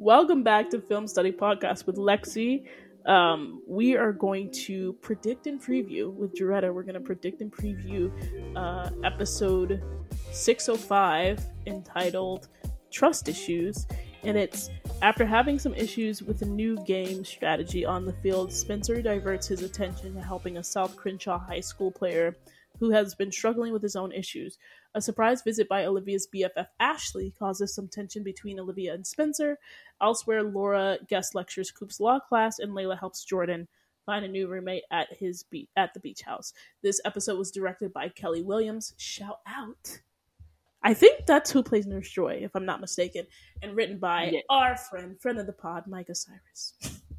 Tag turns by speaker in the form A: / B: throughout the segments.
A: Welcome back to Film Study Podcast with Lexi. We are going to predict and preview with Joretta. We're going to predict and preview episode 605 entitled Trust Issues. And it's after having some issues with a new game strategy on the field, Spencer diverts his attention to helping a South Crenshaw High School player who has been struggling with his own issues. A surprise visit by Olivia's BFF Ashley causes some tension between Olivia and Spencer. Elsewhere, Laura guest lectures Coop's law class, and Layla helps Jordan find a new roommate at the beach house. This episode was directed by Kelly Williams. Shout out! I think that's who plays Nurse Joy, if I'm not mistaken, and written by our friend of the pod, Micah Cyrus.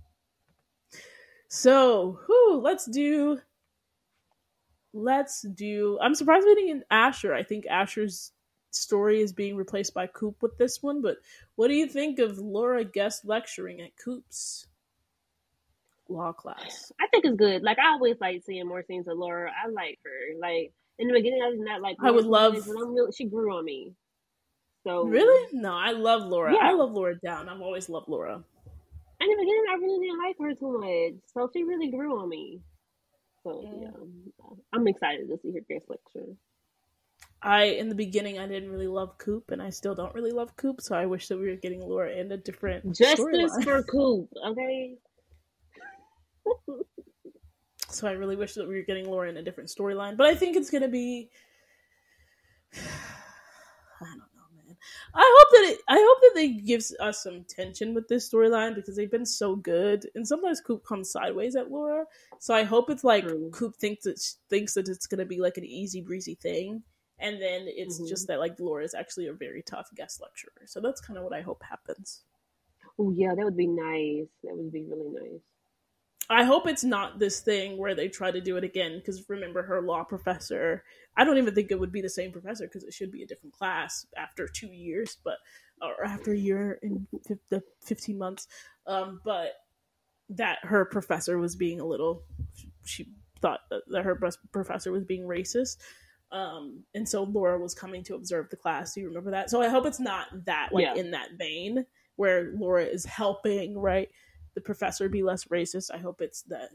A: So, I'm surprised we didn't get Asher. I think Asher's story is being replaced by Coop with this one, but what do you think of Laura guest lecturing at Coop's law class?
B: I think it's good. Like, I always like seeing more scenes of Laura. I like her. Like, in the beginning, I did not like Laura.
A: I would love...
B: she grew on me. So
A: really? No, I love Laura.
B: Yeah.
A: I love Laura down. I've always loved Laura.
B: In the beginning, I really didn't like her too much. So she really grew on me. So, yeah. I'm excited to see her guest lecture.
A: In the beginning, I didn't really love Coop, and I still don't really love Coop, so I wish that we were getting Laura in a different
B: Justice for Coop, okay?
A: So I really wish that we were getting Laura in a different storyline, but I think it's going to be... I don't know, man. I hope that they gives us some tension with this storyline, because they've been so good, and sometimes Coop comes sideways at Laura, so I hope it's like Coop thinks that it's going to be like an easy breezy thing, and then it's just that like Laura is actually a very tough guest lecturer. So that's kind of what I hope happens.
B: Oh yeah, that would be nice. That would be really nice.
A: I hope it's not this thing where they try to do it again, because remember, her law professor, I don't even think it would be the same professor, because it should be a different class after 2 years, or after a year and the 15 months, but that her professor was being she thought that her professor was being racist, and so Laura was coming to observe the class. Do you remember that? So I hope it's not that, in that vein, where Laura is helping, right, the professor be less racist. I hope it's that,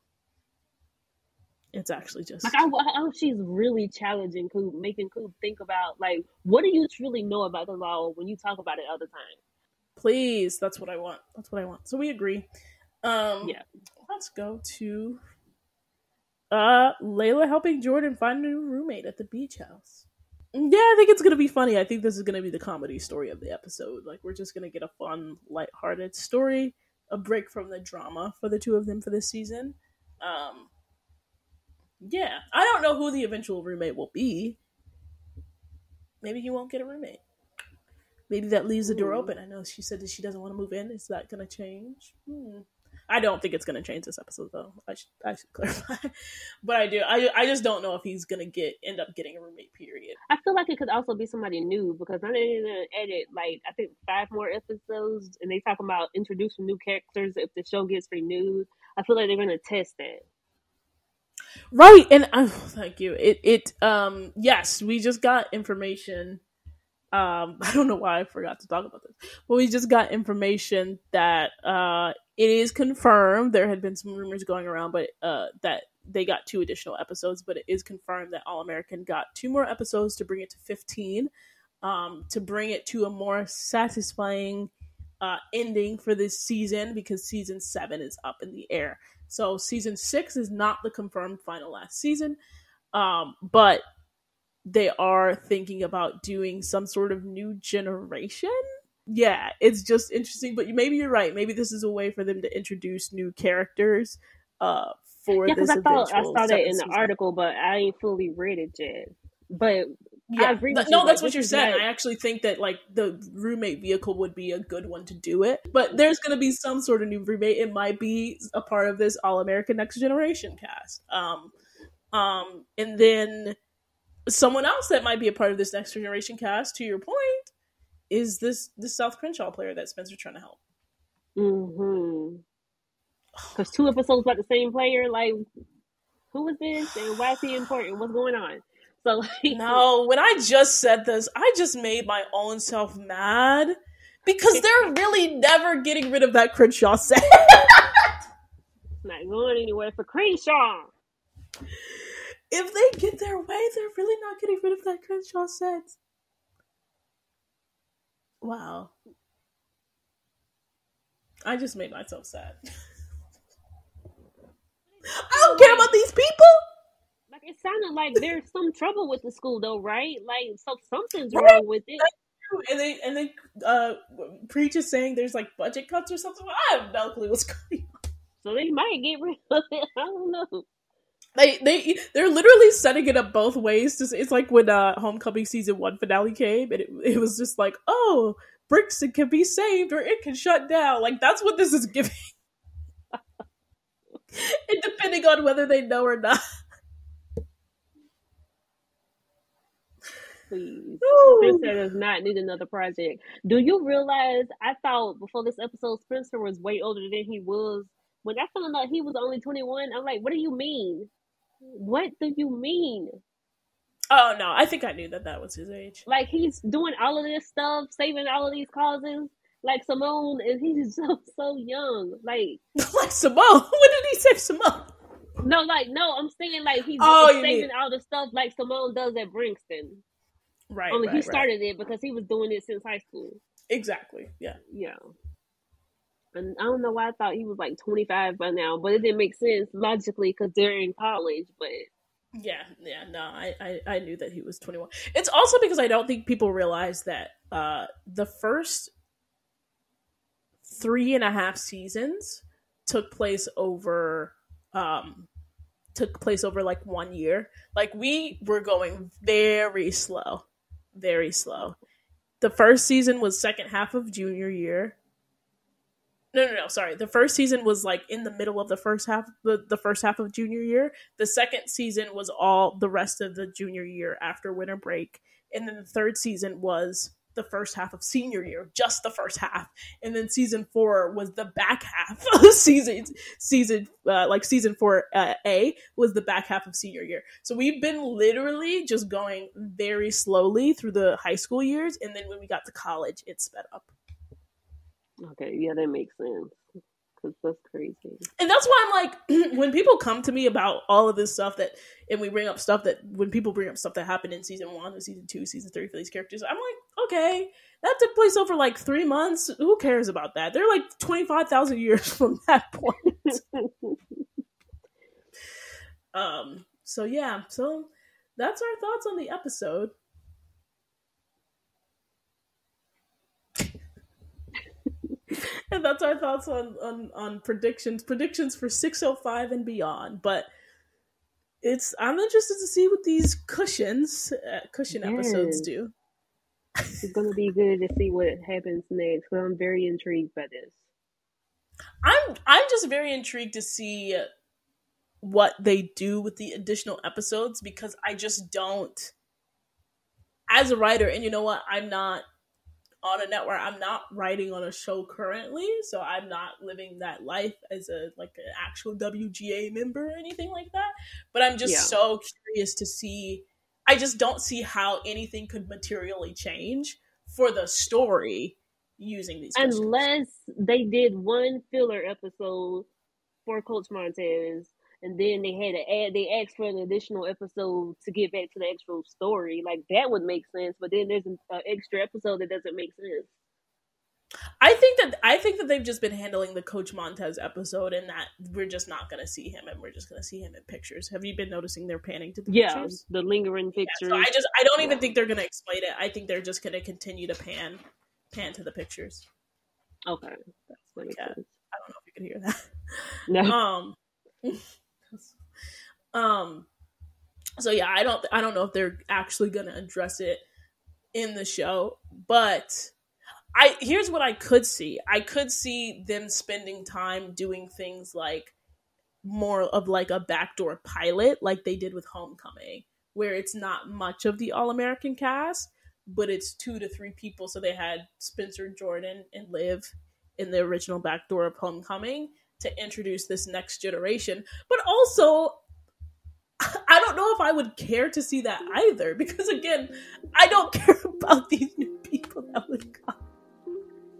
A: it's actually just...
B: Like, I hope she's really challenging Coop, making Coop think about, like, what do you truly know about the law when you talk about it all the time?
A: Please, that's what I want. So we agree.
B: Yeah.
A: Let's go to Layla helping Jordan find a new roommate at the beach house. Yeah, I think it's going to be funny. I think this is going to be the comedy story of the episode. Like, we're just going to get a fun, lighthearted story, a break from the drama for the two of them for this season. Yeah, I don't know who the eventual roommate will be. Maybe he won't get a roommate. Maybe that leaves the door open. I know she said that she doesn't want to move in. Is that going to change? I don't think it's going to change this episode, though. I should clarify. But I do. I just don't know if he's going to end up getting a roommate, period.
B: I feel like it could also be somebody new, because now they're going to edit, like, I think 5 more episodes, and they talk about introducing new characters if the show gets renewed. I feel like they're going to test that.
A: Right, and thank you. Yes, we just got information. I don't know why I forgot to talk about this, but we just got information that it is confirmed. There had been some rumors going around, but that they got 2 additional episodes. But it is confirmed that All American got 2 more episodes to bring it to 15, to bring it to a more satisfying ending for this season, because season 7 is up in the air. So season 6 is not the confirmed final last season, but they are thinking about doing some sort of new generation. Yeah, it's just interesting, but maybe you're right. Maybe this is a way for them to introduce new characters for this eventual.
B: I saw that in the article, but I ain't fully read it yet. But
A: yeah,
B: I agree with
A: no,
B: you.
A: that's what you're saying. I actually think that like the roommate vehicle would be a good one to do it. But there's going to be some sort of new roommate. It might be a part of this All American Next Generation cast. And then someone else that might be a part of this Next Generation cast, to your point, is this South Crenshaw player that Spencer's trying to help.
B: Because 2 episodes about the same player, like, who is this and why is he important? What's going on? So, like,
A: no, when I just said this, I just made my own self mad, Because they're really never getting rid of that Crenshaw set.
B: It's not going anywhere for Crenshaw.
A: If they get their way, they're really not getting rid of that Crenshaw set. Wow. I just made myself sad. I don't care about these people.
B: Like, it sounded like there's some trouble with the school, though, right? Like, so something's wrong with it.
A: And they Preach is saying there's like budget cuts or something. I have no clue what's going on.
B: So they might get rid of it. I don't know.
A: They're literally setting it up both ways. It's like when Homecoming season 1 finale came, and it was just like, oh, Brixton can be saved or it can shut down. Like, that's what this is giving. And depending on whether they know or not.
B: Please. Spencer does not need another project. Do you realize, I thought before this episode Spencer was way older than he was. When I found out he was only 21, I'm like, what do you mean? What do you mean?
A: Oh, no, I think I knew that was his age.
B: Like, he's doing all of this stuff, saving all of these causes, like Simone, and he's so young. Like
A: Simone? When did he save Simone?
B: No, I'm saying like he's saving all the stuff like Simone does at Brixton.
A: Right.
B: Only he started it because he was doing it since high school.
A: Exactly. Yeah.
B: Yeah. And I don't know why I thought he was like 25 by now, but it didn't make sense logically because they're in college. But
A: no, I knew that he was 21. It's also because I don't think people realize that the first 3.5 seasons took place over like 1 year. Like, we were going very slow. The first season was second half of junior year. No, sorry. The first season was like in the middle of the first half of junior year. The second season was all the rest of the junior year after winter break. And then the third season was the first half of senior year, just the first half. And then season 4 was the back half of season 4 A was the back half of senior year. So we've been literally just going very slowly through the high school years. And then when we got to college, it sped up.
B: Okay, yeah, that makes sense. Because that's crazy.
A: And that's why I'm like, when people come to me about all of this stuff when people bring up stuff that happened in season 1 or season 2, season 3 for these characters, I'm like, okay, that took place over like 3 months. Who cares about that? They're like 25,000 years from that point. So that's our thoughts on the episode. And that's our thoughts on predictions for 605 and beyond. But I'm interested to see what these cushion episodes do.
B: It's going to be good to see what happens next. So I'm very intrigued by this.
A: I'm just very intrigued to see what they do with the additional episodes, because I just don't, as a writer, and you know what, I'm not on a network, I'm not writing on a show currently, so I'm not living that life as an actual WGA member or anything like that. But I'm just so curious to see. I just don't see how anything could materially change for the story using these questions.
B: Unless they did one filler episode for Coach Montez, and then they asked for an additional episode to get back to the actual story. Like, that would make sense, but then there's an extra episode that doesn't make sense.
A: I think that they've just been handling the Coach Montez episode, and that we're just not going to see him, and we're just going to see him in pictures. Have you been noticing they're panning to the pictures?
B: Yeah, the lingering pictures.
A: So I don't even think they're going to explain it. I think they're just going to continue to pan to the pictures.
B: Okay, that's what it is.
A: I don't know if you can hear that.
B: No.
A: So yeah, I don't know if they're actually going to address it in the show, but here's what I could see. I could see them spending time doing things like more of like a backdoor pilot, like they did with Homecoming, where it's not much of the All-American cast, but it's 2 to 3 people. So they had Spencer, Jordan, and Liv in the original backdoor of Homecoming to introduce this next generation. But also, I don't know if I would care to see that either, because again, I don't care about these new people that would come.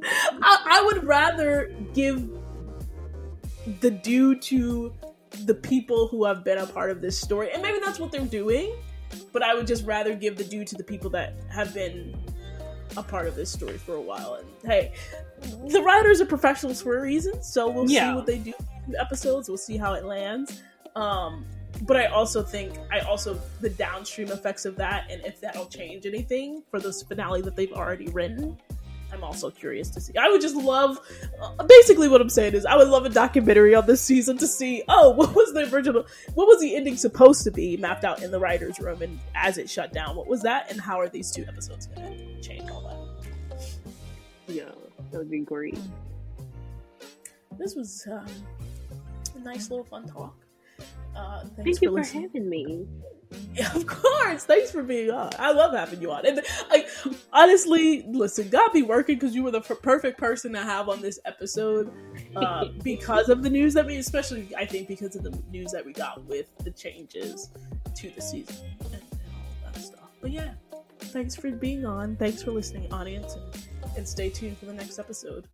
A: I would rather give the due to the people who have been a part of this story, and maybe that's what they're doing, but I would just rather give the due to the people that have been a part of this story for a while. And hey, the writers are professionals for a reason, so we'll see what they do in the episodes. We'll see how it lands. But I also think the downstream effects of that, and if that'll change anything for this finale that they've already written, I'm also curious to see. I would just love, basically what I'm saying is, I would love a documentary on this season to see, what was the ending supposed to be mapped out in the writer's room, and as it shut down, what was that, and how are these 2 episodes going to change all that?
B: Yeah, that would be great.
A: This was a nice little fun talk.
B: Thank you for having me.
A: Yeah, of course. Thanks for being on. I love having you on. And honestly, listen, God be working, because you were the perfect person to have on this episode because of the news that especially I think because of the news that we got with the changes to the season and all that stuff. But yeah, thanks for being on. Thanks for listening, audience, and stay tuned for the next episode.